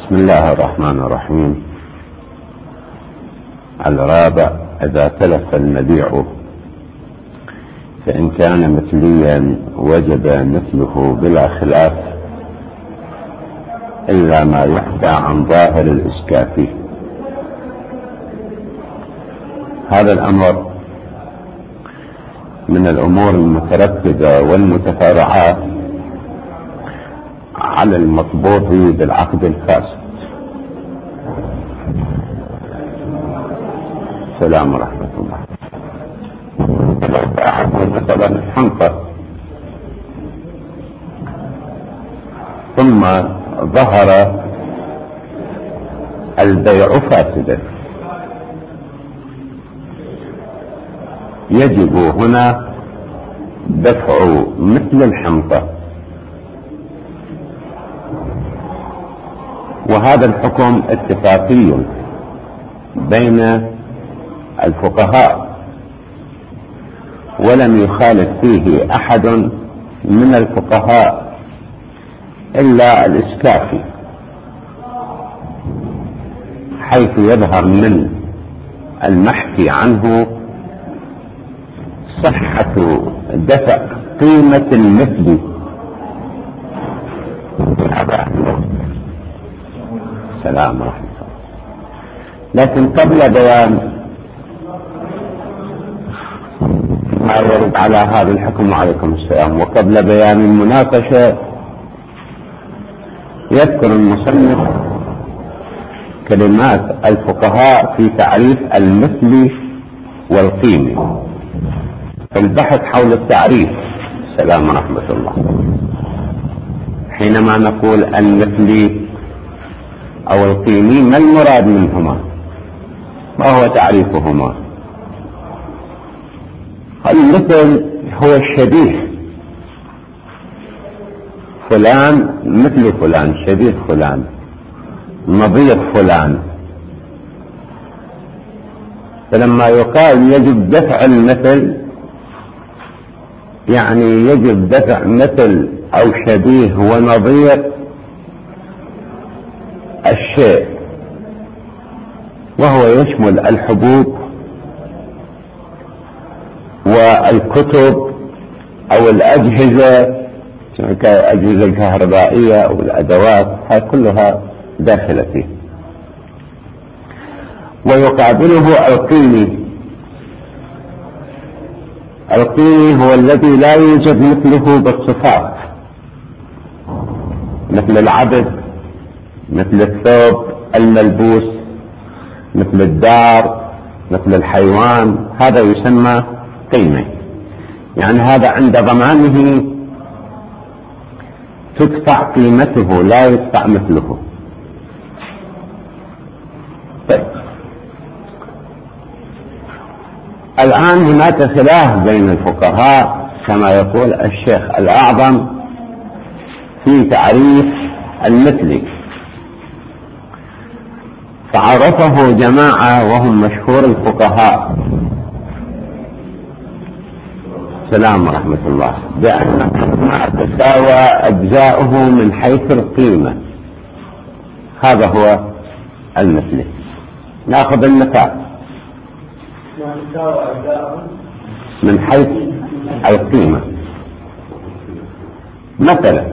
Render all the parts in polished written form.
بسم الله الرحمن الرحيم. الرابع: إذا تلف المبيع فإن كان مثليا وجب مثله بلا خلاف إلا ما يحكى عن ظاهر الإسكاف. هذا الأمر من الأمور المترتبة والمتفرعات على المضبوط بالعقد الفاسد. السلام ورحمة الله. مثلا الحنطة ثم ظهر البيع فاسدا، يجب هنا دفع مثل الحنطة، وهذا الحكم اتفاقي بين الفقهاء ولم يخالف فيه أحد من الفقهاء إلا الإسكافي، حيث يظهر من المحكي عنه صحة دفع قيمة المثل. السلام ورحمة الله. لكن قبل بيان ما يرد على هذا الحكم، وعليكم السلام، وقبل بيان المناقشة يذكر المصنف كلمات الفقهاء في تعريف المثل والقيمة. البحث حول التعريف. السلام ورحمة الله. حينما نقول المثل أو القيمي، ما المراد منهما؟ ما هو تعريفهما؟ المثل هو الشبيه، فلان مثل فلان، شبيه فلان، نظير فلان. فلما يقال يجب دفع المثل، يعني يجب دفع مثل أو شبيه ونظير الشيء، وهو يشمل الحبوب والكتب أو الأجهزة كالأجهزة الكهربائية أو الأدوات، هاي كلها داخلة فيه. ويقابله القيمي. القيمي هو الذي لا يوجد مثله بالصفات، مثل العبد، مثل الثوب الملبوس، مثل الدار، مثل الحيوان. هذا يسمى قيمة، يعني هذا عند ضمانه تدفع قيمته، لا يدفع مثله. طيب، الآن هناك خلاف بين الفقهاء كما يقول الشيخ الأعظم في تعريف المثل، فعرفه جماعة وهم مشهور الفقهاء، السلام ورحمة الله، بأن ما تساوى أجزاؤه من حيث القيمة، هذا هو المثل. نأخذ المثال من حيث القيمة. مثلا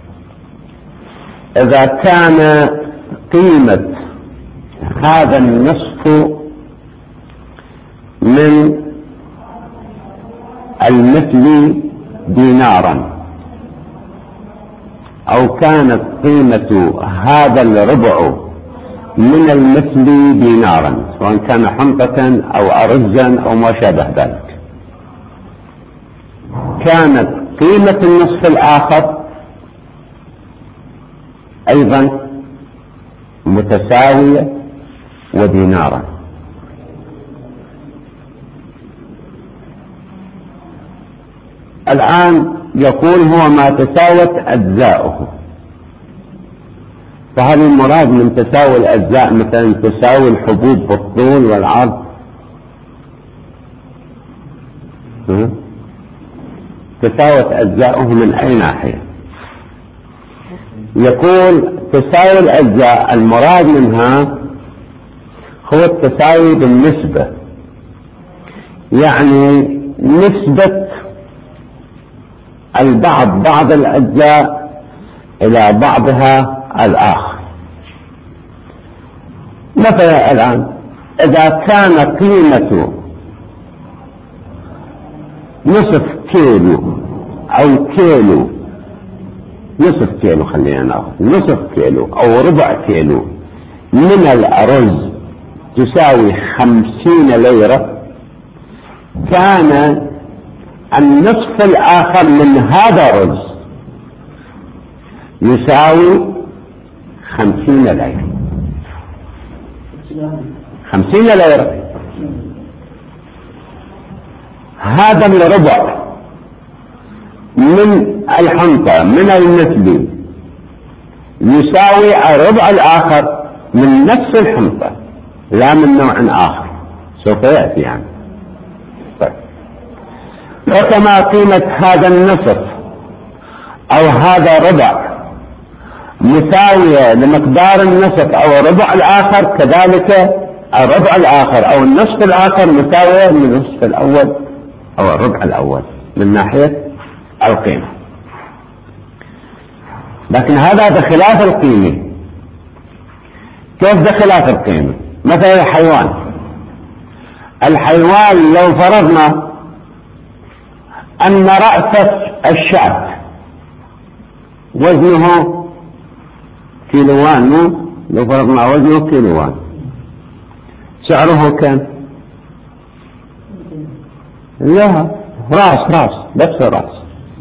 إذا كان قيمة هذا النصف من المثل دينارا، أو كانت قيمة هذا الربع من المثل دينارا، سواء كان حنطة أو أرزا أو ما شابه ذلك، كانت قيمة النصف الآخر أيضا متساوية ودينارا. الآن يقول هو ما تساوت أجزاؤه، فهل المراد من تساوي الأجزاء مثلا تساوي الحبوب بالطول والعرض؟ تساوت أجزاؤه من أي ناحية؟ يقول تساوي الأجزاء المراد منها هو التساوي بالنسبة، يعني نسبة بعض الأجزاء إلى بعضها الآخر. مثلا الآن إذا كان قيمة نصف كيلو أو كيلو، نصف كيلو خلينا نأخذ نصف كيلو أو ربع كيلو من الأرز تساوي 50 ليرة، كان النصف الآخر من هذا الرز يساوي 50 ليرة. 50 ليرة هذا الربع من الحنطة من المثلي يساوي الربع الآخر من نفس الحنطة لا من نوع آخر، سوف يأتي يعني. طيب. وكما قيمة هذا النصف أو هذا ربع مساوية لمقدار النصف أو الربع الآخر، كذلك الربع الآخر أو النصف الآخر مساوية للنصف الأول أو الربع الأول من ناحية القيمة. لكن هذا بخلاف القيمة. كيف بخلاف القيمة؟ مثلا الحيوان لو فرضنا أن رأس الشاة وزنه كيلوان، لو فرضنا وزنه كيلوان، سعره كم؟ لا، راس بس راس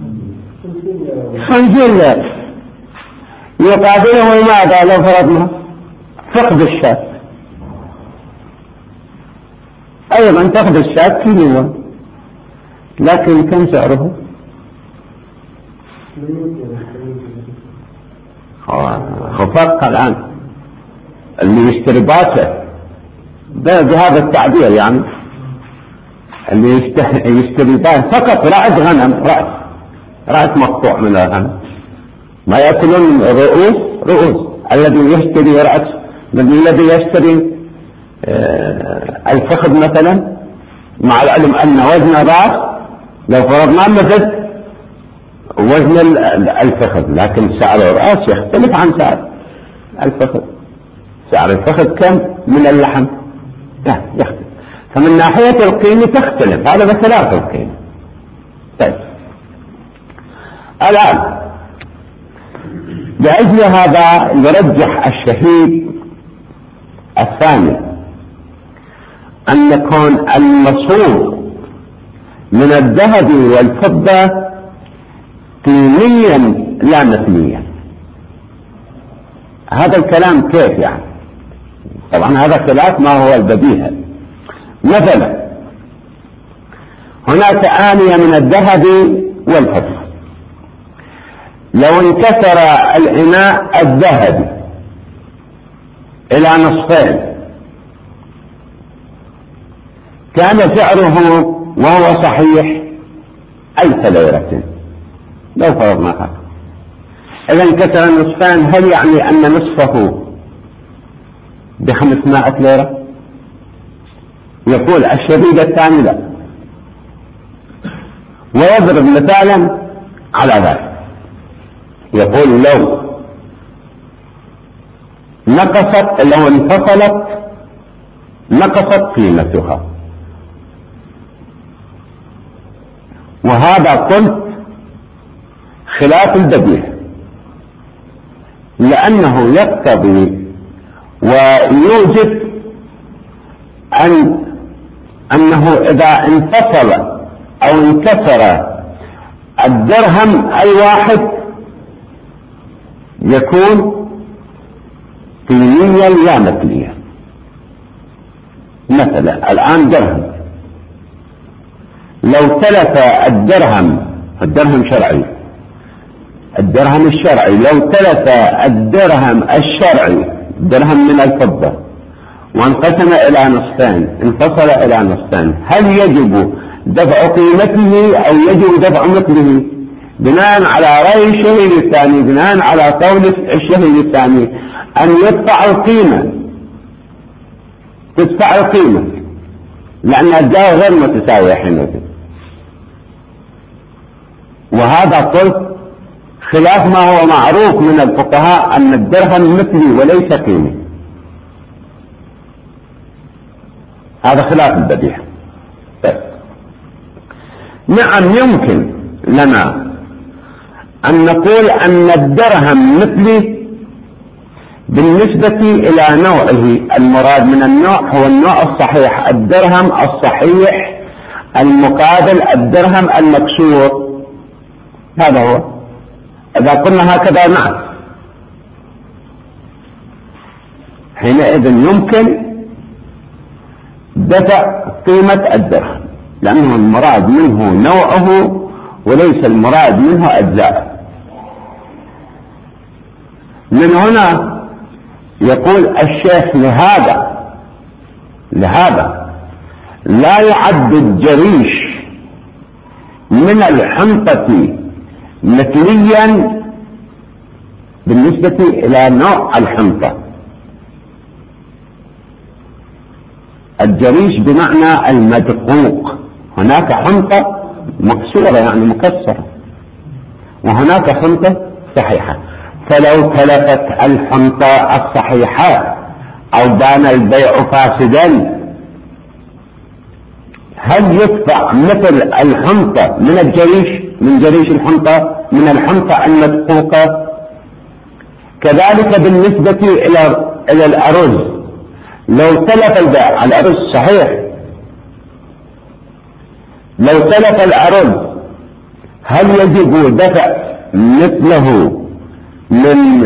50 ليرة. يقابله ماذا لو فرضنا فقد الشاة؟ أيضا فقد الشاة كيلوان، لكن كم سعره؟ خفق الآن اللي يشتري باسه بهذا التعبير، يعني اللي يشتري باسه فقط رأس غنم، رأس مقطوع من الغنم، ما يأكلون رؤوس. الذي يشتري رأس، الذي يشتري الفخذ مثلا، مع العلم أن وزن الرأس لو فرضنا مثل وزن الفخذ، لكن سعر الرأس يختلف عن سعر الفخذ. سعر الفخذ كم من اللحم؟ لا يختلف. فمن ناحية القيمة تختلف، هذا بخلاف القيمة. طيب. الآن لأجل هذا يرجح الشهيد الثاني أن يكون المصروف من الذهب والفضة قيميا لا مثليا. هذا الكلام كيف يعني؟ طبعا هذا خلاف ما هو البديهة. مثلا هناك آنية من الذهب والفضة، لو انكسر الإناء الذهبي إلى نصفين كان سعره وهو صحيح 1000 ليرة لو فرضنا هذا. إذا انكسر النصفان هل يعني أن نصفه ب500 ليرة؟ يقول الشديد الثاني لا، ويضرب مثالا على ذلك. يقول لو انفصلت نقصت قيمتها. وهذا قلت خلاف البديهة، لأنه يقتضي ويوجد أنه إذا انفصل أو انكسر الدرهم الواحد يكون قيميا لا مثليا. مثلا الآن درهم، لو تلف الدرهم شرعي، الدرهم الشرعي لو تلف الدرهم الشرعي درهم من الفضة وانقسم إلى نصفين، انفصل إلى نصفين، هل يجب دفع قيمته أو يجب دفع مثله؟ بناء على رأي الشهيد الثاني، بناء على قول الشهيد الثاني، أن يدفع القيمة، تدفع القيمة، لأن الجاه غير متساوية حينئذ. وهذا قلت خلاف ما هو معروف من الفقهاء أن الدرهم مثلي وليس قيمة، هذا خلاف البديهة. نعم يمكن لنا أن نقول أن الدرهم مثلي بالنسبة إلى نوعه، المراد من النوع هو النوع الصحيح، الدرهم الصحيح المقابل الدرهم المكسور، هذا هو. إذا قلنا هكذا نعم، حينئذ يمكن دفع قيمة الدرهم، لأنه المراد منه نوعه وليس المراد منه أجزاءه. من هنا يقول الشيخ لهذا لا يعد الجريش من الحنطة مثليا بالنسبة إلى نوع الحنطة. الجريش بمعنى المدقوق، هناك حنطة مكسورة يعني مكسرة، وهناك حنطة صحيحة، فلو تلفت الحنطة الصحيحة أو بان البيع فاسدا، هل يدفع مثل الحنطة من الجريش، من جريش الحنطة، من الحنطة المدقوقة؟ كذلك بالنسبة إلى الأرز، لو تلف البيع الأرز صحيح، لو تلف الأرز هل يجب دفع مثله من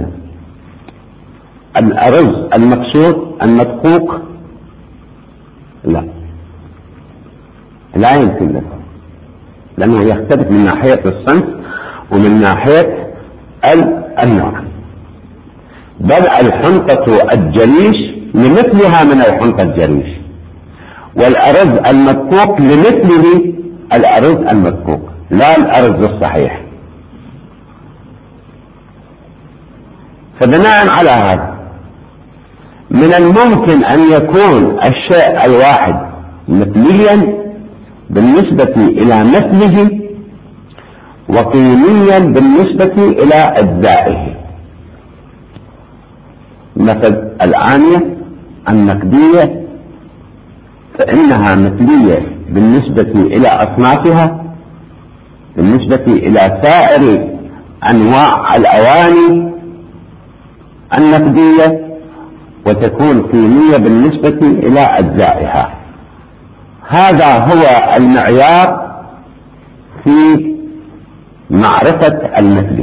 الأرز المكسور المدقوق؟ لا يمكن له، لأنه يختلف من ناحية الصنف ومن ناحية النوع. بل الحنطة الجريش لمثلها من الحنطة الجريش، والأرز المدقوق لمثله الأرز المدقوق، لا الأرز الصحيح. فبناء على هذا من الممكن أن يكون الشيء الواحد مثليا بالنسبة إلى مثله وقيميا بالنسبة إلى أجزائه. مثل الآنية النقدية فإنها مثلية بالنسبة إلى أصنافها، بالنسبة إلى سائر أنواع الأواني النقدية، وتكون قيمية بالنسبة إلى أجزائها. هذا هو المعيار في معرفة المثل.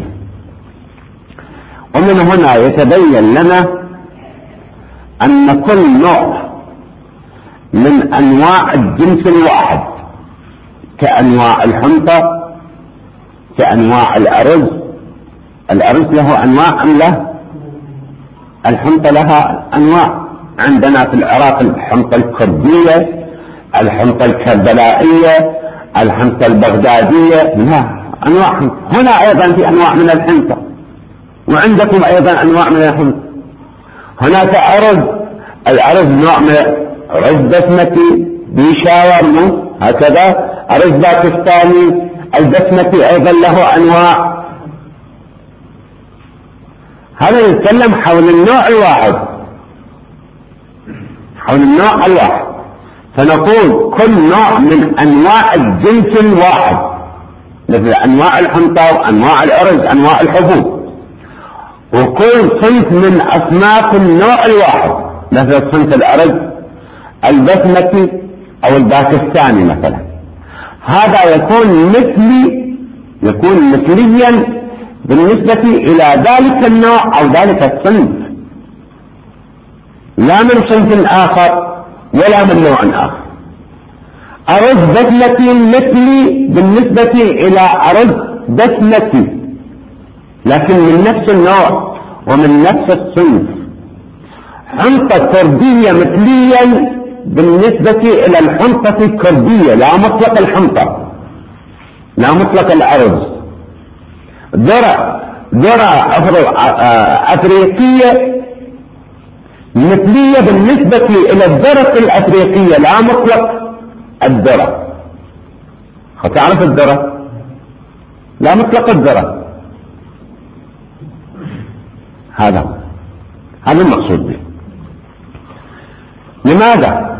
ومن هنا يتبين لنا أن كل نوع من أنواع الجنس الواحد كأنواع الحنطة، كأنواع الأرز له أنواع أم لا؟ الحنطة لها أنواع، عندنا في العراق الحنطة الكردية، الحنطة الكربلائية، الحنطة البغدادية، لها أنواع. هنا أيضا في أنواع من الحنطة، وعندكم أيضا أنواع من الحنطة. هناك الأرز نوع من أرز بسمتي بيشاور هكذا، أرز باكستاني، البسمتي أيضا له أنواع. هذا يتكلم حول النوع الواحد، حول النوع الواحد. فنقول كل نوع من أنواع الجنس الواحد، مثل أنواع الحنطة وأنواع الأرز، أنواع الحبوب، وكل صنف من أصناف النوع الواحد، مثل صنف الأرز البسمتي أو الباكستاني مثلا، هذا يكون مثليا بالنسبة إلى ذلك النوع أو ذلك الصنف، لا من صنف آخر ولا من نوع آخر. أرز بسمتي مثلي بالنسبة إلى أرز بسمتي، لكن من نفس النوع ومن نفس الصنف. حنطة كردية مثليا بالنسبة إلى الحنطة الكردية، لا مطلق الحنطة، لا مطلق الأرز، ذرة أفريقية مثلية بالنسبة إلى الذرة الأفريقية، لا مطلق الذرة. تعرف الذرة؟ لا مطلق الذرة. هذا المقصود به. لماذا؟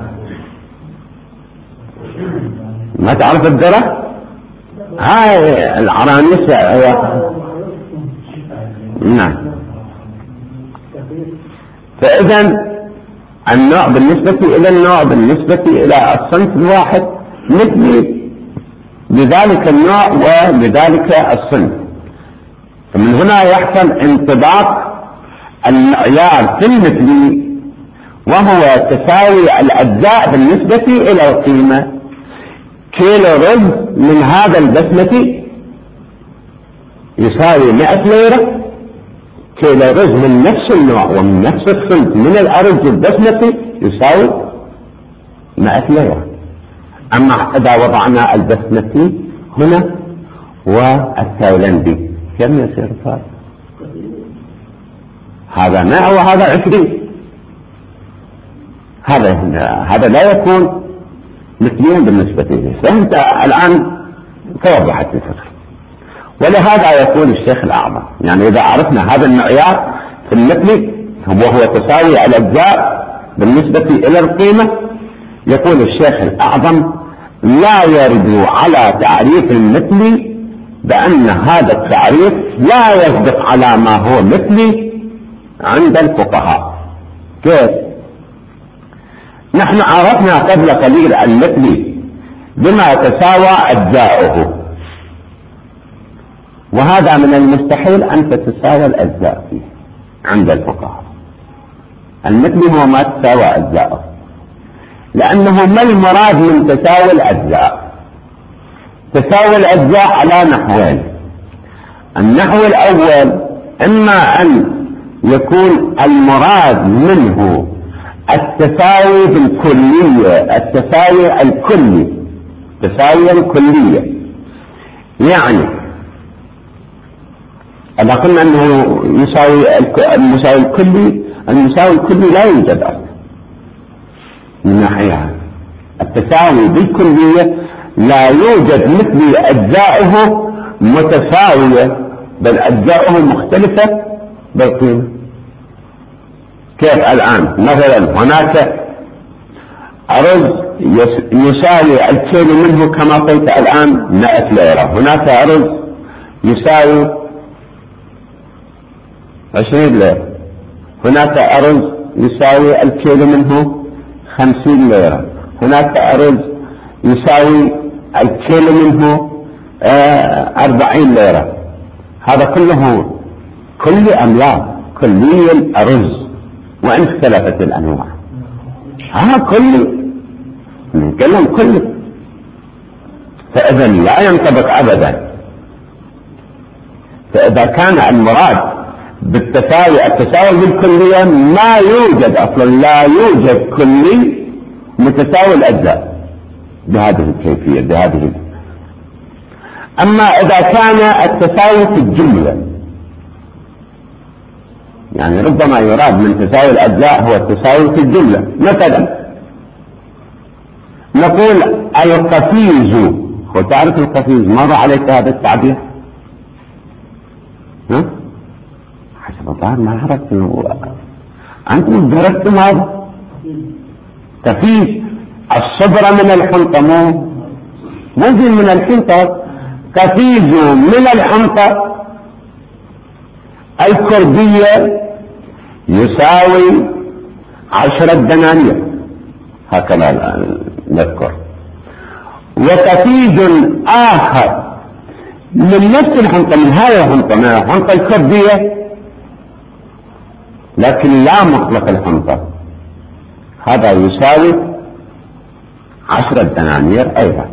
ما تعرف الذرة؟ هاي العرانيس. نعم. فإذا النوع بالنسبة إلى النوع بالنسبة إلى الصنف الواحد مثل لذلك النوع ولذلك الصنف. فمن هنا يحصل انطباق المعيار في المثلي، وهو تساوي الأجزاء بالنسبة إلى القيمة. كيلو رز من هذا البسمتي يساوي 100 ليرة، كيلو رز من نفس النوع ومن نفس الصنف من الأرز البسمتي يساوي 100 ليرة. أما إذا وضعنا البسمتي هنا والتايلندي كم يصير فرق؟ هذا 100 وهذا 20. هذا لا يكون مثليا بالنسبة لي. فأنت الآن توضحت الفكرة. ولهذا يقول الشيخ الأعظم، يعني إذا عرفنا هذا المعيار في المثل وهو تساوي الأجزاء بالنسبة إلى القيمة، يقول الشيخ الأعظم: لا يرد على تعريف المثل بأن هذا التعريف لا يصدق على ما هو مثلي عند الفقهاء. كيف؟ نحن عرفنا قبل قليل المثل بما تساوى أجزاؤه، وهذا من المستحيل أن تتساوى الأجزاء فيه عند الفقهاء. المثل هو ما تساوى أجزاؤه، لأنه ما المراد من تساوي الأجزاء؟ تساوي الأجزاء على نحوين. النحو الأول إما أن يكون المراد منه التساوي بالكلية، التساوي الكلي، تساويا كليا. يعني إذا قلنا أنه يساوي المساوي الكلي، المساوي الكلي لا يوجد أصلا من ناحية التساوي بالكلية، لا يوجد مثل أجزاؤه متساوية، بل أجزاؤه مختلفة بالقيمة. كيف الآن؟ مثلا هناك أرز يساوي الكيلو منه كما قلت الآن 100 ليرة، هناك أرز يساوي 20 ليرة، هناك أرز يساوي الكيلو منه 50 ليرة، هناك أرز يساوي الكيلو منه 40 ليرة. هذا كله كل أملاك كلي الأرز وإن اختلفت الأنواع. هذا كله نتكلم كله. فإذا لا ينطبق أبدا. فإذا كان المراد بالتساوي التساوي بالكلية، ما يوجد أصلا، لا يوجد كلي متساوي الأجزاء بهذه الكيفية بهذه. أما إذا كان التساوي في الجملة، يعني ربما يراد من تساوي الأجزاء هو التساوي في الجملة. مثلا نقول القفيز، وتعرف القفيز، مر عليك هذا التعبير؟ ها؟ حسب الظاهر ما عرفت. أنتم درستم هذا؟ قفيز الصبرة من الحنطة، مو من الحنطة، قفيز من الحنطة. الكردية يساوي 10 دنانير، هكذا نذكر. وقفيز آخر من نفس الحنطة، من هذه الحنطة، من الحنطة الكردية، لكن لا مطلق الحنطة، هذا يساوي 10 دنانير أيضا.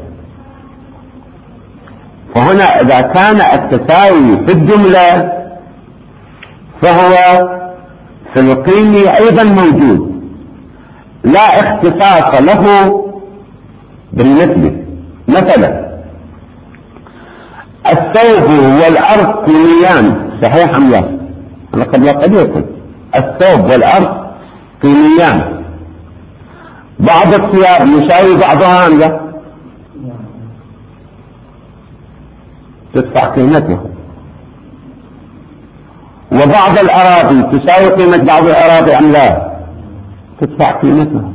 فهنا إذا كان التساوي في الجملة فهو في القيمة أيضا موجود، لا اختصاص له بالمثل. مثلا الثوب والأرض قيميان، صحيح أم لا؟ أنا قد يكون الثوب والأرض قيميان، بعض الثياب يساوي بعضها أم لا؟ تدفع قيمته. وبعض الأراضي تساوي قيمة بعض الأراضي أم لا؟ تدفع قيمتها.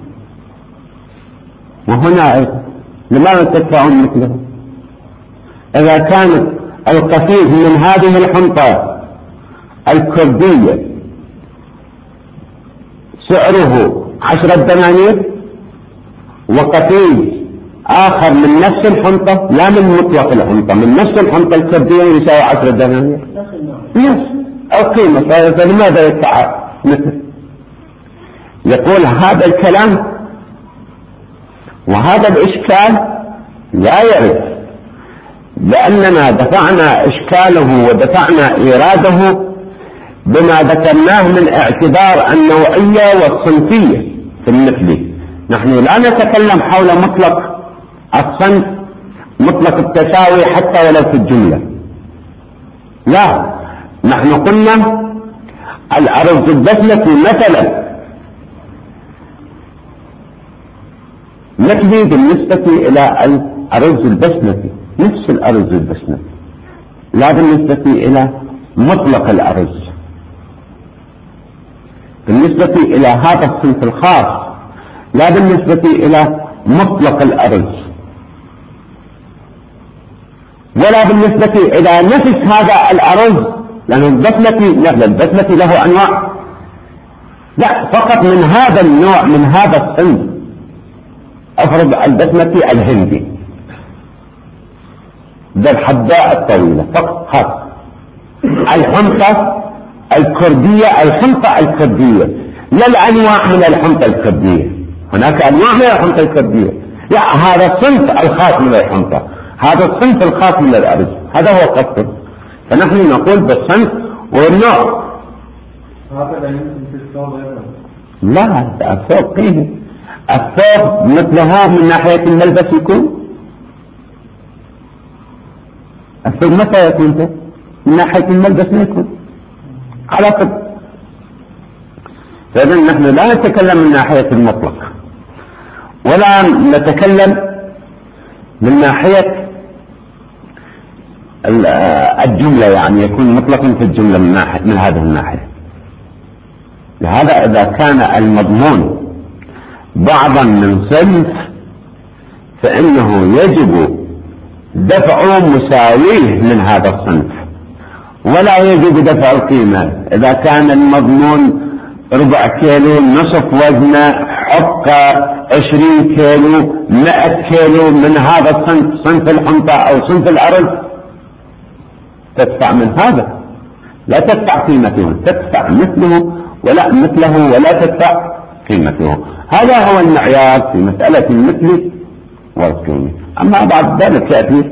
وهنا لماذا تدفعون مثله؟ إذا كانت القفيز من هذه الحنطة الكردية سعره 10 دنانير، وقفيز آخر من نفس الحنطة، لا من مطلق الحنطة، من نفس الحنطة الكردية يساوي 10 دنانير، نفس القيمة، فلماذا يدفع مثل؟ يقول هذا الكلام وهذا الإشكال لا يرد، لأننا دفعنا إشكاله ودفعنا إيراده بما ذكرناه من اعتبار النوعية والصنفية في المثلي. نحن لا نتكلم حول مطلق الصنف، مطلق التساوي حتى ولو في الجملة، لا، نحن قلنا الأرز البسمتي مثلا مثلي بالنسبة إلى الأرز البسمتي، نفس الأرز البسمتي، لا بالنسبة إلى مطلق الأرز، بالنسبة إلى هذا الصنف الخاص، لا بالنسبة إلى مطلق الأرز، ولا بالنسبة إلى نفس هذا الأرز، لأن البسمتي له أنواع، لا، فقط من هذا النوع، من هذا الصنف. أفرض البسمتي الهندي ذا الحباء الطويلة فقط هذا، الحنطة الكردية، الحنطة الكردية، لا الأنواع من الحنطة الكردية، هناك أنواع من الحنطة الكردية، لا، هذا الصنف الخاص من الحنطة، هذا الصنف الخاص من الأرز، هذا هو قصده. فنحن نقول بالصنف والنوع. هذا لا يمكن في الثوب أيضا؟ لا، الثوب قيمة، الثوب مثله من ناحية الملبس يكون، الثوب متى يكون من ناحية الملبس ما يكون على طب. فإذا نحن لا نتكلم من ناحية المطلق، ولا نتكلم من ناحية الجملة، يعني يكون مطلقا في الجملة من هذه الناحية. لهذا إذا كان المضمون بعضا من صنف فإنه يجب دفع مساويه من هذا الصنف، ولا يجب دفع القيمة. إذا كان المضمون 4 كيلو نصف وزنه، حقه 20 كيلو، 100 كيلو من هذا الصنف، صنف الحنطة أو صنف الأرز، تدفع من هذا، لا تدفع قيمته، تدفع مثله ولا تدفع قيمته. هذا هو المعيار في مسألة المثل والقيمة. أما بعد ذلك يأتي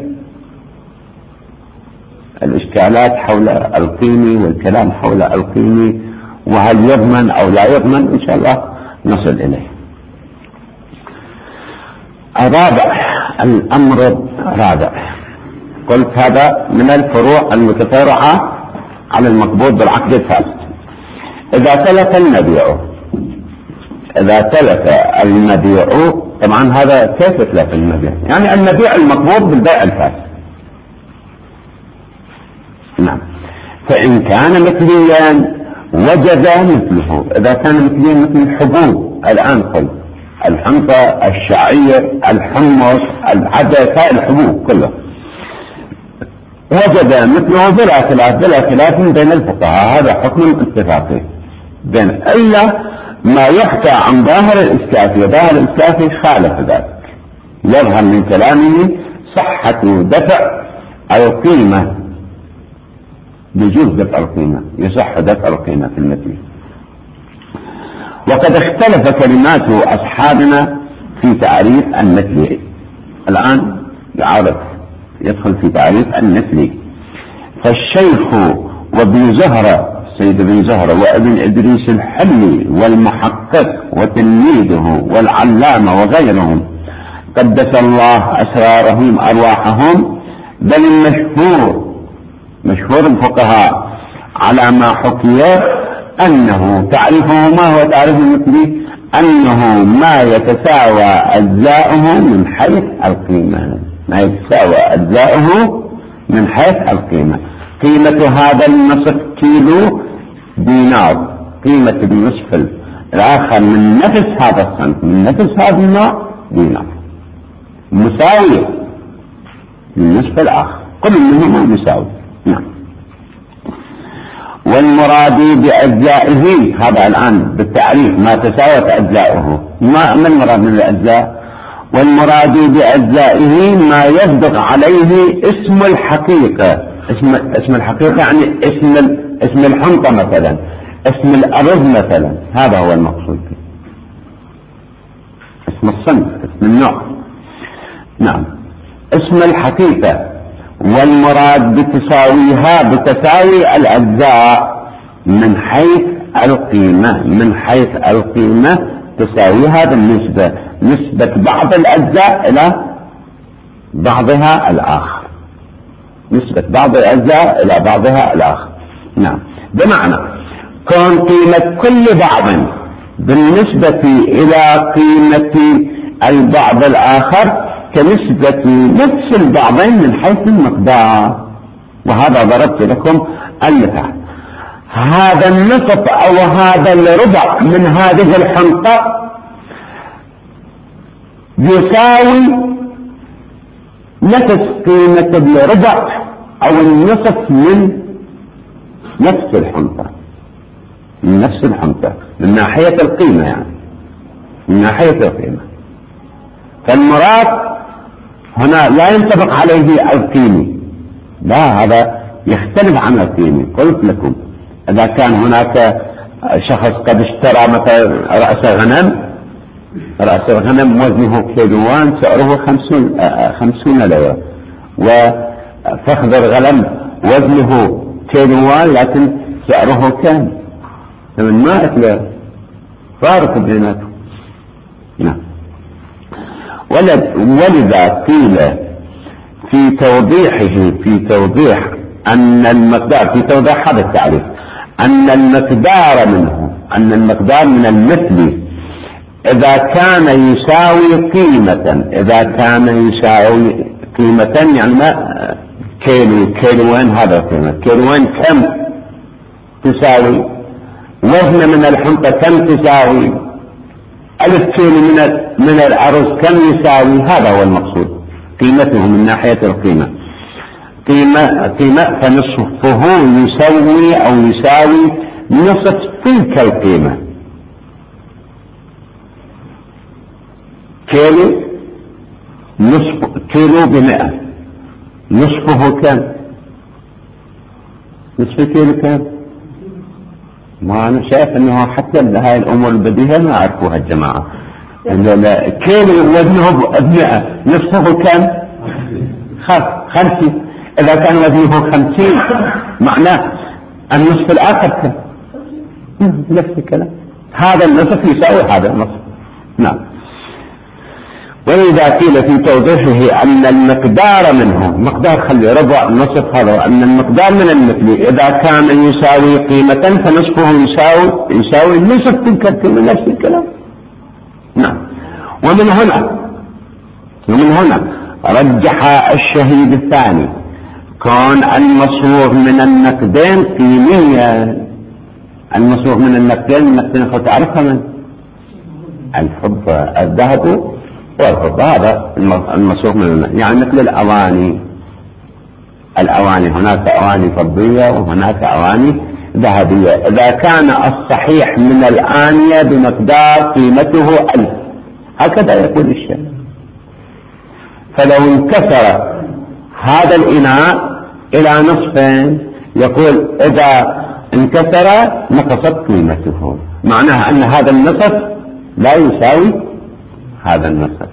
الإشكالات حول القيمة والكلام حول القيمة، وهل يضمن أو لا يضمن، إن شاء الله نصل إليه. الأمر الرابع، قلت هذا من الفروع المتفرعة على المقبوض بالعقد الفاسد. إذا تلف المبيع، طبعا هذا كيف يتلف المبيع؟ يعني المبيع المقبوض بالبيع الفاسد. نعم. فإن كان مثليا وجد مثله، إذا كان مثليا مثل الحبوب الآن، قل الحنطة، الشعير، الحمص، العدس، هاي الحبوب كلها وجد مثله بلا خلاف بين الفقهاء، هذا حكم اتفاقي بين، إلا ما يحكى عن ظاهر الإسكافي، ظاهر الإسكافي خالف ذلك، يظهر من كلامه صحة دفع القيمة، يجوز دفع القيمة، يصح دفع القيمة في المثل. وقد اختلف كلمات أصحابنا في تعريف المثل. الآن يدخل في تعريف المثل. فالشيخ وابن زهرة، سيد ابن زهرة، وابن إدريس الحلي والمحقق وتلميذه والعلامة وغيرهم قدس الله أسرارهم أرواحهم، بل مشهور الفقهاء على ما حكي أنه تعريفه ما هو تعريف المثلي؟ أنه ما يتساوى أجزاؤه من حيث القيمة، ما يتساوى أجزاؤه من حيث القيمة. قيمة هذا النصف كيلو دينار، قيمة النصف الآخر من نفس هذا الصنف من نفس هذا النوع دينار، مساوية للنصف الآخر، كل منهما مساوي. نعم. والمراد بأجزائه هذا الآن بالتعريف ما تساوت أجزاؤه، ما المراد من الأجزاء؟ والمراد بأجزائه ما يصدق عليه اسم الحقيقة. اسم الحقيقة يعني اسم الحنطة مثلا، اسم الأرز مثلا، هذا هو المقصود به، اسم الصنف، اسم النوع. نعم، اسم الحقيقة. والمراد بتساويها بتساوي الأجزاء من حيث القيمة، من حيث القيمة تساويها بالنسبة، نسبة بعض الأجزاء إلى بعضها الآخر، نسبة بعض الأجزاء إلى بعضها الآخر. نعم، بمعنى كون قيمة كل بعض بالنسبة إلى قيمة البعض الآخر كنسبة نفس البعضين من حيث المقدار. وهذا ضربت لكم المثال، هذا النصف أو هذا الربع من هذه الحنطة يساوي نفس قيمة الربع أو النصف من نفس الحنطة، من نفس الحنطة من ناحية القيمة، يعني من ناحية القيمة. فالمراد هنا لا ينطبق عليه القيمة، لا، هذا يختلف عن القيمة. قلت لكم إذا كان هناك شخص قد اشترى مثلا رأس غنم وزنه كيلوان سعره 50 ليرة، وفخذ الغنم وزنه كيلوان لكن سعره كام؟ 800 ليرة، فارق بيناتهم. نعم. ولذا قيل في توضيح أن المقدار، في توضيح هذا التعريف، أن المقدار من المثل إذا كان يساوي قيمة، يعني ما كيلوين، هذا قيمة كيلوين كم تساوي؟ وزن من الحنطة كم تساوي؟ 1000 كيلو من الأرز كم يساوي؟ هذا هو المقصود، قيمته من ناحية القيمة. قيمة فنصفه يساوي نصف تلك القيمة. كيلو ب100، نصفه كم؟ نصف كيلو كم؟ ما أنا شايف أنه حتى هاي الأمور البديهة ما عرفوها الجماعة. كيلو وزنه ب100، نصفه كم؟ 50. إذا كان وزنه 50 معناه النصف الآخر كم؟ نفس الكلام، هذا النصف يساوي هذا النصف. نعم. ولذا قيل في توضيحه أن المقدار منه، مقدار خلي ربع نصف، هذا أن المقدار من المثل إذا كان يساوي قيمة فنصفه يساوي نصف تلك القيمة، نفس الكلام. نعم. ومن هنا رجح الشهيد الثاني كون المصروف من النقدين قيميا. المصروف من النقدين تعرفها من الفضة، الذهب والفضة، هذا المصروف من، يعني مثل الأواني، هناك أواني فضية وهناك أواني ذهبية. إذا كان الصحيح من الآنية بمقدار قيمته 1000، هكذا يقول الشيء. فلو انكسر هذا الإناء إلى نصفين، يقول إذا انكسر نقصت قيمته، معناها أن هذا النصف لا يساوي هذا النصف،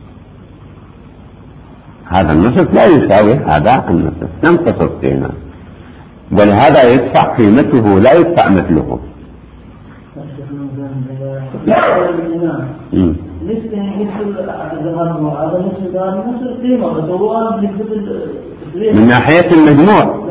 هذا النصف لا يساوي هذا النصف، تنقص القيمة، ولهذا يدفع قيمته لا يدفع مثله. من ناحية المجموع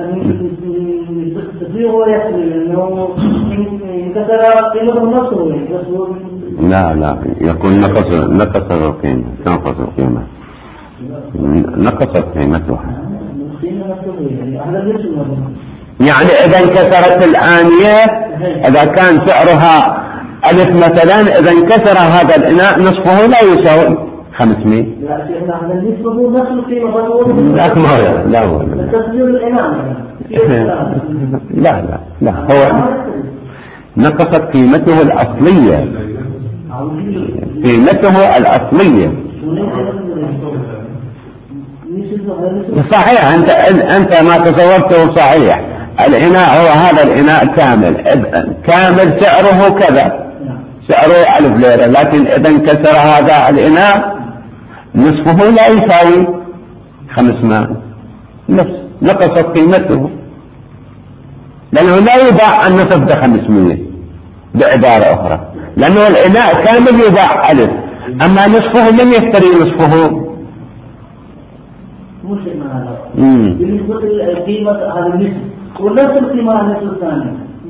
لا يكون نقص القيمة، تنقص القيمة، نقصت قيمتها. يعني إذا انكسرت الآنية، إذا كان سعرها 1000 مثلا، إذا انكسر هذا الإناء نصفه لا يساوي 500. لا هو نقصت قيمته الأصلية، قيمته الأصلية. صحيح، أنت ما تصورته صحيح. الإناء هو هذا الإناء كامل سعره كذا، سعره 1000 ليرة، لكن إذا انكسر هذا الإناء نصفه لا يساوي 500، نقصت قيمته، لأنه لا يباع النصف ب500 بعبارة أخرى، لأنه الإناء كامل يباع 1000، أما نصفه من يشتري نصفه؟ مش هذا بالنسبة للقيمة هذا النصف ونفس القيمة على النصف الثاني.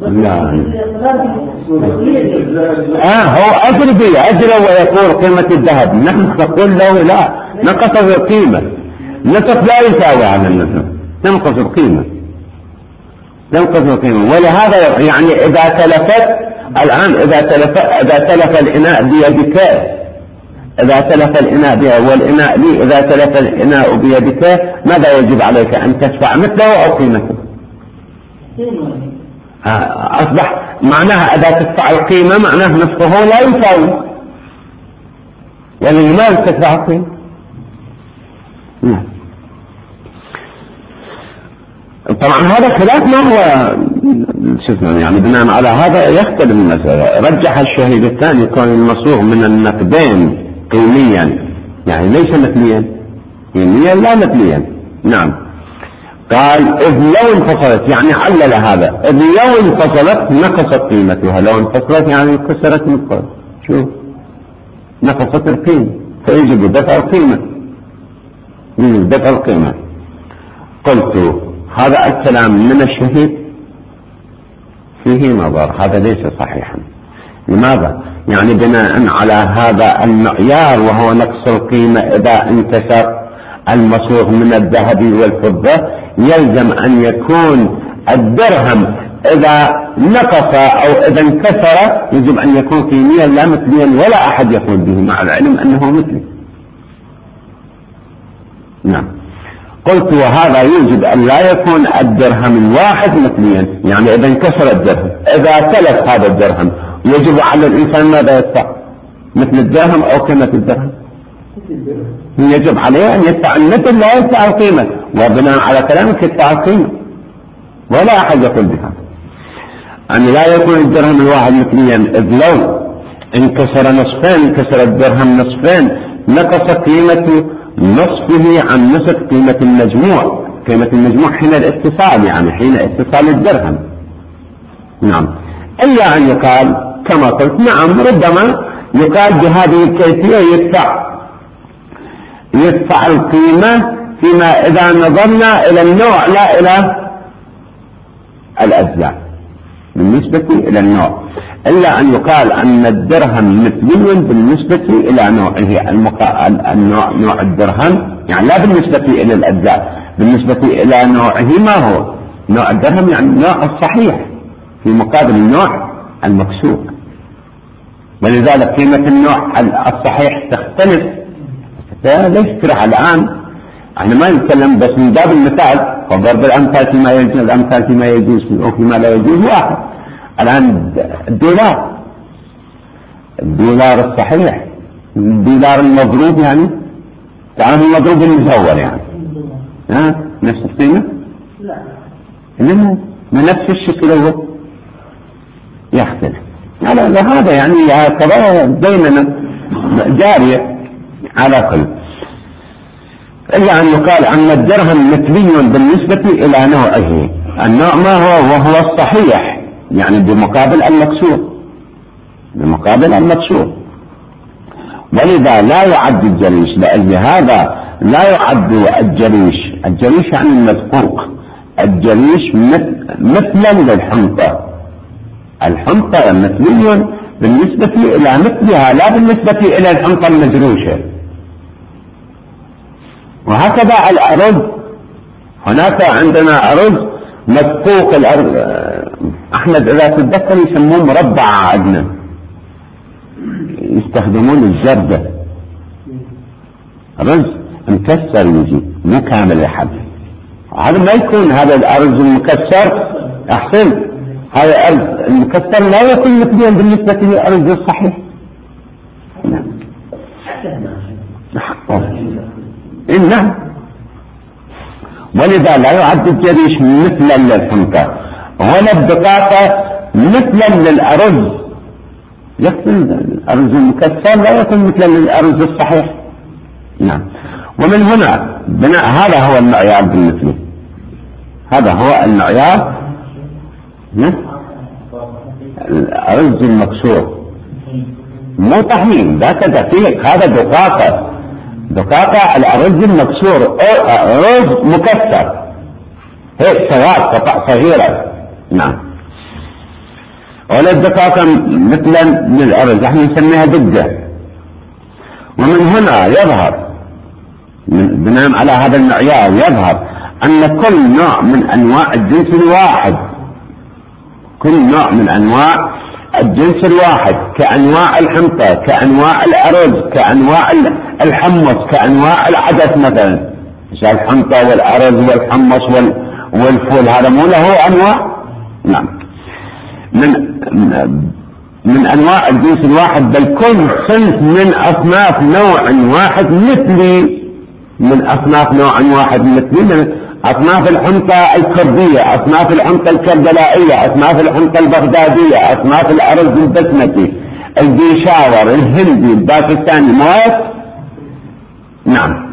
هو أجري ويقول قيمة الذهب، نحن نقول له لا، نقص القيمة، النصف لا يساوي على النصف، تنقص القيمة. ولهذا يعني إذا تلفت الآن، إذا تلف الإناء بيدك، إذا تلف الإناء والإناء لي، إذا تلف الإناء بيدك ماذا يجب عليك؟ أن تدفع مثله أو قيمته؟ أصبح معناها إذا تدفع القيمة معناه نصفه لا يساوي، يعني لماذا تدفع القيمة؟ طبعا هذا خلاف ما هو يعني بناء على هذا يختلف المسألة. رجح الشهيد الثاني كون المصروف من النقدين قيميا، يعني ليس مثليا، قيميا لا مثليا. نعم. قال إذ لو انفصلت، يعني علل هذا، إذ لو انفصلت نقصت قيمتها، لو انفصلت يعني انكسرت نقص، شوف نقصت القيمة، فيجب دفع القيمة، يجب دفع القيمة. قلت هذا الكلام من الشهيد فيه نظر، هذا ليس صحيحا. لماذا؟ يعني بناء على هذا المعيار وهو نقص القيمة، إذا انكسر المصروف من الذهب والفضة يلزم أن يكون الدرهم إذا نقص أو إذا انكسر يجب أن يكون قيميا لا مثليا، ولا أحد يقول به مع العلم أنه مثلي. نعم. قلت وهذا يوجب أن لا يكون الدرهم الواحد مثليا، يعني إذا انكسر الدرهم، إذا تلف هذا الدرهم يجب على الإنسان ماذا يدفع؟ مثل الدرهم أو قيمة الدرهم؟ يجب عليه أن يدفع المثل لا يدفع القيمة، وبناء على كلامك يدفع القيمة، ولا أحد يقول بها أن لا يكون الدرهم الواحد مثليا. إذ لو انكسر نصفين، انكسر الدرهم نصفين، نقص قيمة نصفه عن نصف قيمة المجموع، قيمة المجموع حين الاتصال، يعني حين اتصال الدرهم. نعم. إلا أن يقال كما قلت، نعم ربما يقال بهذه الكيفية يدفع القيمة فيما إذا نظرنا إلى النوع لا إلى الأجزاء، بالنسبة إلى النوع. إلا أن يقال أن الدرهم مثلي بالنسبة إلى نوعه، نوع الدرهم، يعني لا بالنسبة إلى الأجزاء، بالنسبة إلى نوعه. ما هو نوع الدرهم؟ يعني النوع الصحيح في مقابل النوع المكسور، ولذلك قيمة النوع الصحيح تختلف. ليش تروح الآن احنا ما نتكلم بس من باب المثال وضرب الأمثال فيما يجوز، الأمثال فيما يجوز وفيما لا يجوز واحد. الآن الدولار الصحيح، الدولار المضروب، يعني تعرف المضروب المزور، يعني نفس القيمة؟ لا نفس الشكل هو يختلف. هذا يعني هكذا بيننا جارية على كل. إلا أن يقال أن الدرهم مثلي بالنسبة إلى نوعه، النوع ما هو وهو الصحيح، يعني بمقابل المكسور. بمقابل المكسور. ولذا لا يعد الجريش، لأجل هذا لا يعد الجريش يعني المدقوق. الجريش مثلا للحنطة. الحنطة مثلي بالنسبة إلى مثلها، لا بالنسبة إلى الحنطة المجروشة. وهكذا الأرز، هناك عندنا أرز مدقوق. الأرز أحمد إذا تتذكر يسموه مربع عندنا، يستخدمون الزردة، رز مكسر يجي مو كامل لحد. هذا ما يكون هذا الأرز المكسر أحسن، هذا الأرز المكسر لا يكون مثليا بالنسبة للأرز الصحيح. نعم. ولذا لا يعد الجريش مثلا للحنطة ولا الدقاقة مثلا للأرز. يكون الأرز المكسر لا يكون مثلا للأرز الصحيح. نعم. ومن هنا بناء هذا هو المعيار بالنسبة، هذا هو المعيار. الأرز المكسور مو طحين، ذاك دقيق، هذا دقاقة. الأرز المكسور رز مكسر هيك سواد قطع صغيرة. نعم. ولا الدقاقة مثلا للأرز احنا نسميها دقة. ومن هنا يظهر بناء على هذا المعيار يظهر أن كل نوع من أنواع الجنس الواحد، كل نوع من أنواع الجنس الواحد كأنواع الحنطة، كأنواع الأرز، كأنواع الحمص، كأنواع العدس مثلا، الحنطة والأرز والحمص والفول، هذا مو له أنواع؟ نعم. من أنواع الجنس الواحد، بل كل صنف من أصناف نوع واحد مثلي، من أصناف نوع واحد مثلي، من أصناف الحنطة الكردية، أصناف الحنطة الكربلائية، أصناف الحنطة البغدادية، أصناف الأرز البسمتي، البيشاور، الهندي، الباكستاني، مواد. نعم.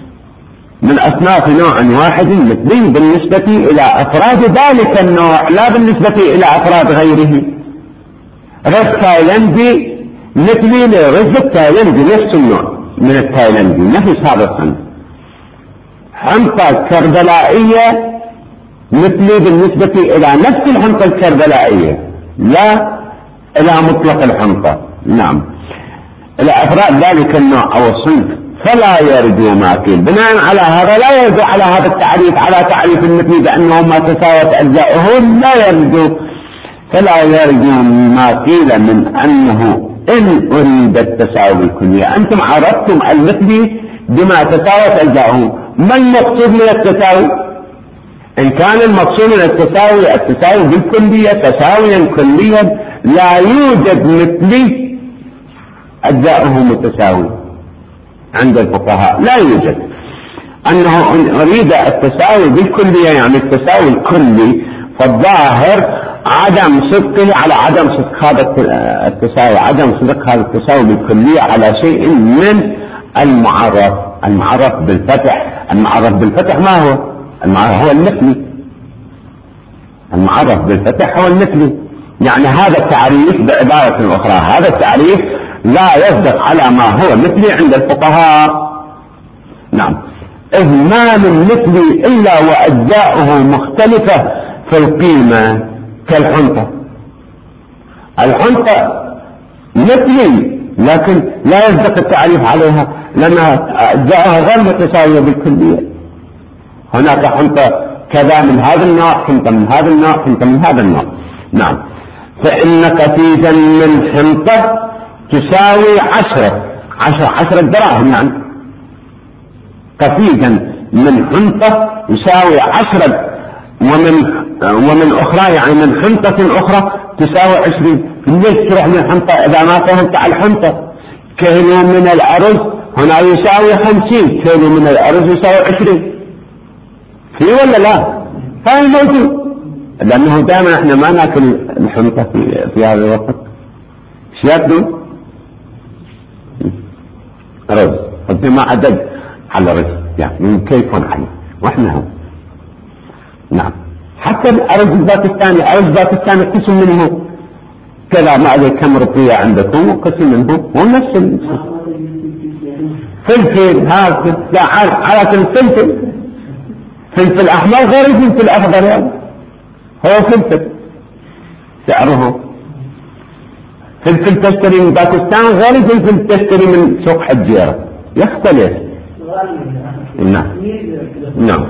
من أصناف نوع واحد مثلي بالنسبة إلى أفراد ذلك النوع، لا بالنسبة إلى أفراد غيره. رز تايلندي مثلي لرز التايلندي، نفس النوع من التايلندي، نفس هذا الصنف. حنطة كربلائية مثلي بالنسبة إلى نفس الحنطة الكربلائية، لا إلى مطلق الحنطة. نعم. إلى أفراد ذلك النوع أو الصنف فلا يرجو ماكل. بناء على هذا لا يرجو على هذا التعريف، على تعريف المثلي بأنه ما تساوت أجزاؤه، لا يرجو، فلا يرجو ما قيل من أنه إن أريد التساوي بالكلية. أنتم عرفتم المثلي بما تساوت أجزاؤه، ما المقصود من التساوي؟ إن كان المقصود من التساوي بالكلية تساويا كليا، لا يوجد مثلي أجزاؤه متساوي عند الفقهاء، لا يوجد. أنه إن أريد التساوي بالكلية يعني التساوي الكلي، فالظاهر عدم صدقه على عدم صدق هذا التساوي، عدم صدق هذا التساوي بالكلية على شيء من المعرف بالفتح. المعرف بالفتح ما هو؟ المعرف هو المثلي. المعرف بالفتح هو المثلي. يعني هذا التعريف بعبارة أخرى، هذا التعريف لا يصدق على ما هو مثلي عند الفقهاء. نعم. إذ ما من مثلي إلا وأجزاؤه مختلفة في القيمة كالحنطة. الحنطة مثلي لكن لا يصدق التعريف عليها لأنها أجزاؤها غير متساوية بالكلية. هناك حنطة كذا من هذا النوع، حنطة من هذا النوع، حنطة من هذا النوع. نعم. فإن قتيزا من حنطة تساوي 10 دراهم، يعني قتيزا من حنطة يساوي 10، ومن أخرى يعني من حنطة أخرى تساوي 20. ليش تروح من حنطة إذا ما فهمت على الحنطة؟ كيلو من الأرز هنا يساوي 50، كيلو من الأرز يساوي 20، في ولا لا؟ هاي موجود، لأنه دائما احنا ما ناكل الحنطة في هذا الوقت. ايش ياكلون؟ رز، قد ما عدد على رز يعني كيفون عليه، واحنا هم. نعم. حتى الأرز الباكستاني، الأرز الباكستاني قسم منه كذا ما أدري كم رقية عندكم وقسم منهم هو نفس فلفل هذا على الفلفل. فلفل أحمر غير الفلفل أخضر يعني. هو فلفل سعره فلفل تشتري من باكستان غير الفلفل تشتري من سوق حجيرة يختلف. نعم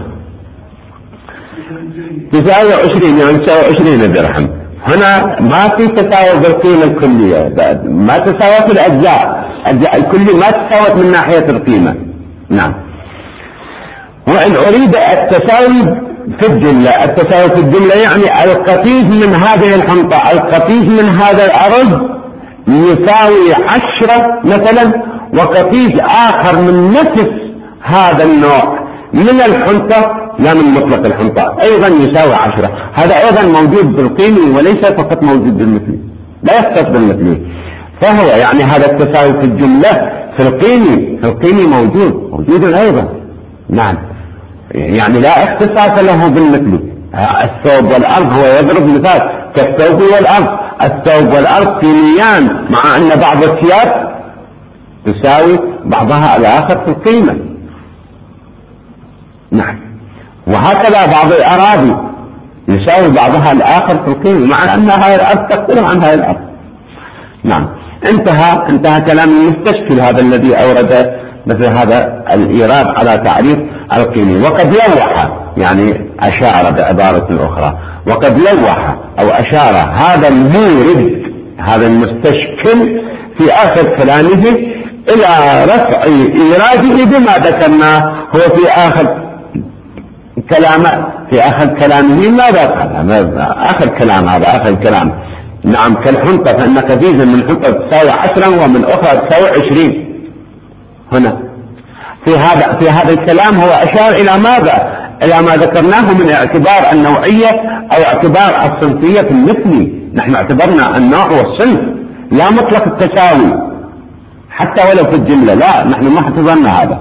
29 يعني 29 درهم. هنا ما في تساوي بالقيمة الكلية ما تساوت الأجزاء الكلية ما تساوت من ناحية القيمة. نعم. وإن أريد التساوي في الجملة التساوي في الجملة يعني القطيف من هذه الحنطة القطيف من هذا الأرز يساوي 10 مثلا وقطيف آخر من نفس هذا النوع من الحنطة لا من مطلق الحنطة أيضا يساوي 10. هذا أيضا موجود بالقيمي وليس فقط موجود بالمثلي لا يختص بالمثلي. فهو يعني هذا التساوي في الجملة في القيمي موجود أيضا. نعم يعني لا اختصاص له بالمثلي. الثوب والأرض هو يضرب مثال كالثوب والأرض. الثوب والأرض قيميان مع أن بعض الثياب تساوي بعضها الآخر في القيمة. نعم. وهكذا بعض الأراضي يساوي بعضها الآخر في القيمة مع أن هاي الأرض تختلف عن هاي الأرض. نعم. انتهى كلام المستشكل هذا الذي أورد مثل هذا الإيراد على تعريف القيمي. وقد لوح يعني أشار بعبارة أخرى وقد لوح أو أشار هذا المورد هذا المستشكل في آخر كلامه إلى رفع إيراده بما ذكرناه. هو في آخر كلامه ماذا قال؟ آخر كلام هذا آخر كلام. نعم كالحنطة فإن قفيزا من حنطة تساوي 10 ومن أخرى تساوي 20. هنا في هذا الكلام هو أشار إلى ماذا؟ إلى ما ذكرناه من اعتبار النوعية أو اعتبار الصنفية في المثلي. نحن اعتبرنا النوع والصنف لا مطلق التساوي حتى ولو في الجملة لا نحن ما اعتبرنا هذا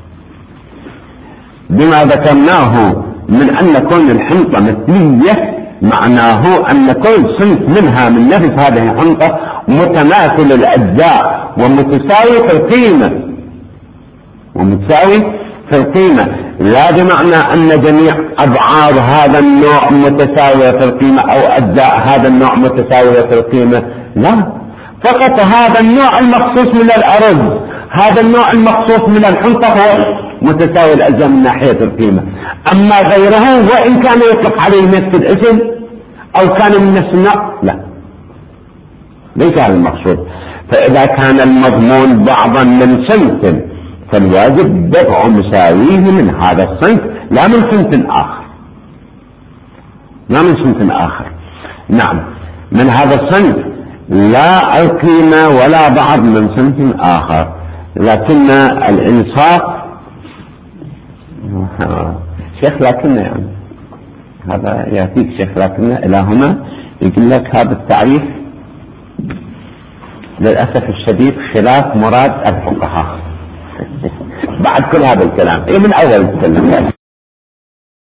بما ذكرناه من أن كون الحنطة مثلية معناه أن كل صنف منها من نفس هذه الحنطة متماثل الأجزاء ومتساوي في القيمة لا بمعنى أن جميع أبعاد هذا النوع متساوية في القيمة أو أجزاء هذا النوع متساوية في القيمة لا فقط هذا النوع المخصوص من الأرز هذا النوع المخصوص من الحنطة هو متساوي الأجزاء من ناحية القيمة. أما غيره وإن كان يطلق عليه نفس الاسم أو كان من نفس النوع لا ليس هذا المقصود. فإذا كان المضمون بعضا من صنف فالواجب دفع مساويه من هذا الصنف لا من صنف آخر. نعم من هذا الصنف لا القيمة ولا بعض من صنف آخر. لكن الإنصاف شيخ لكن يعني هذا يأتيك شيخ لكن إلى هنا يقول لك هذا التعريف للأسف الشديد خلاف مراد الفقهاء بعد كل هذا الكلام من أول الكلام